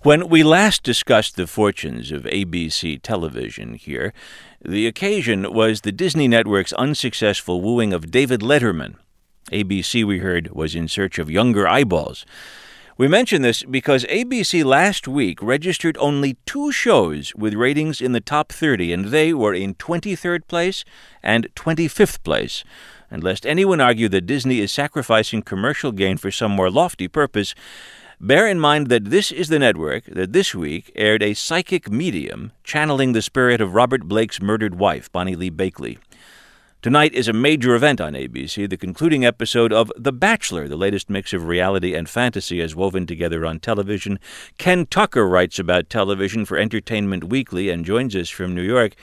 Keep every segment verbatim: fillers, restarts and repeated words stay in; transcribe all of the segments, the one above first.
When we last discussed the fortunes of A B C television here, the occasion was the Disney Network's unsuccessful wooing of David Letterman. A B C, we heard, was in search of younger eyeballs. We mention this because A B C last week registered only two shows with ratings in the top thirty, and they were in twenty-third place and twenty-fifth place. And lest anyone argue that Disney is sacrificing commercial gain for some more lofty purpose, bear in mind that this is the network that this week aired a psychic medium channeling the spirit of Robert Blake's murdered wife, Bonnie Lee Bakley. Tonight is a major event on A B C, the concluding episode of The Bachelor, the latest mix of reality and fantasy as woven together on television. Ken Tucker writes about television for Entertainment Weekly and joins us from New York.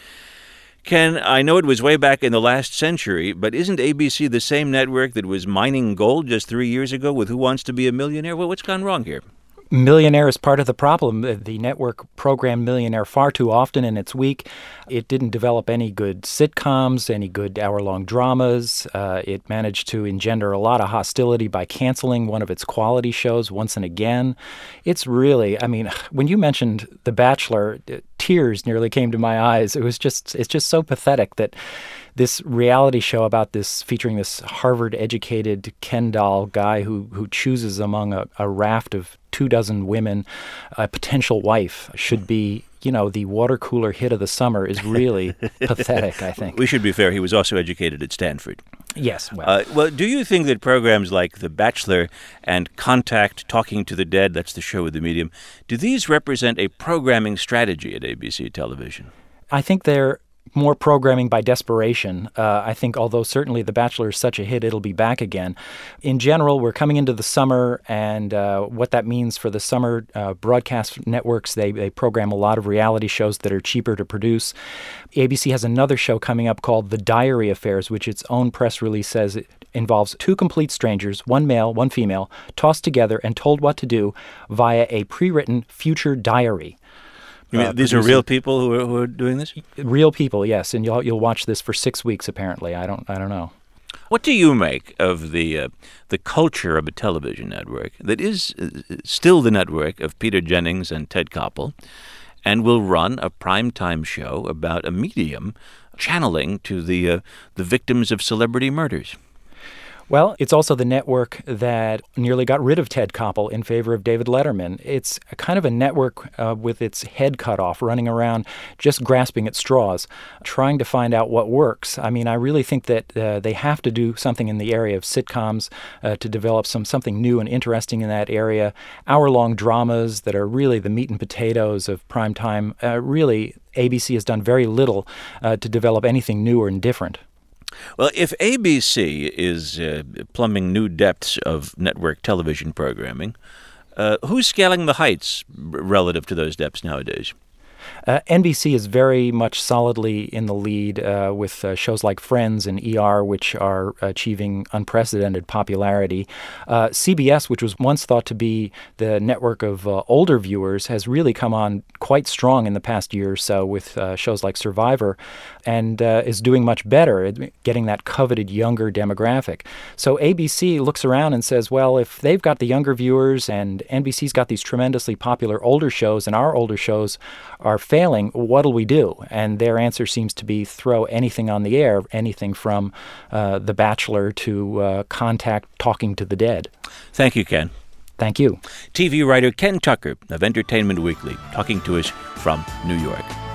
Ken, I know it was way back in the last century, but isn't A B C the same network that was mining gold just three years ago with Who Wants to Be a Millionaire? Well, what's gone wrong here? Millionaire is part of the problem. The network programmed Millionaire far too often in its week. It didn't develop any good sitcoms, any good hour-long dramas. Uh, it managed to engender a lot of hostility by canceling one of its quality shows once and again. It's really, I mean, when you mentioned The Bachelor, tears nearly came to my eyes. It was just, it's just so pathetic that this reality show about this, featuring this Harvard-educated Ken doll guy who who chooses among a, a raft of two dozen women a potential wife should be, you know, the water cooler hit of the summer is really pathetic, I think. We should be fair. He was also educated at Stanford. Yes. Well, uh, well, do you think that programs like The Bachelor and Contact, Talking to the Dead, that's the show with the medium, do these represent a programming strategy at A B C television? I think they're more programming by desperation. Uh, I think although certainly The Bachelor is such a hit, it'll be back again. In general, we're coming into the summer, and uh, what that means for the summer uh, broadcast networks, they, they program a lot of reality shows that are cheaper to produce. A B C has another show coming up called The Diary Affairs, which its own press release says it involves two complete strangers, one male, one female, tossed together and told what to do via a pre-written future diary. You mean, uh, these producing. are real people who are, who are doing this? Real people, yes, and you'll you'll watch this for six weeks. Apparently, I don't I don't know. What do you make of the uh, the culture of a television network that is uh, still the network of Peter Jennings and Ted Koppel, and will run a primetime show about a medium channeling to the uh, the victims of celebrity murders? Well, it's also the network that nearly got rid of Ted Koppel in favor of David Letterman. It's a kind of a network uh, with its head cut off, running around just grasping at straws, trying to find out what works. I mean, I really think that uh, they have to do something in the area of sitcoms uh, to develop some something new and interesting in that area. Hour-long dramas that are really the meat and potatoes of primetime. Uh, really, A B C has done very little uh, to develop anything new or different. Well, if A B C is uh, plumbing new depths of network television programming, uh, who's scaling the heights relative to those depths nowadays? Uh, N B C is very much solidly in the lead uh, with uh, shows like Friends and E R, which are achieving unprecedented popularity. Uh, C B S, which was once thought to be the network of uh, older viewers, has really come on quite strong in the past year or so with uh, shows like Survivor, and uh, is doing much better at getting that coveted younger demographic. So A B C looks around and says, well, if they've got the younger viewers and N B C's got these tremendously popular older shows and our older shows are failing, what'll we do? And their answer seems to be throw anything on the air, anything from uh, The Bachelor to uh, Contact, Talking to the Dead. Thank you, Ken. Thank you. T V writer Ken Tucker of Entertainment Weekly talking to us from New York.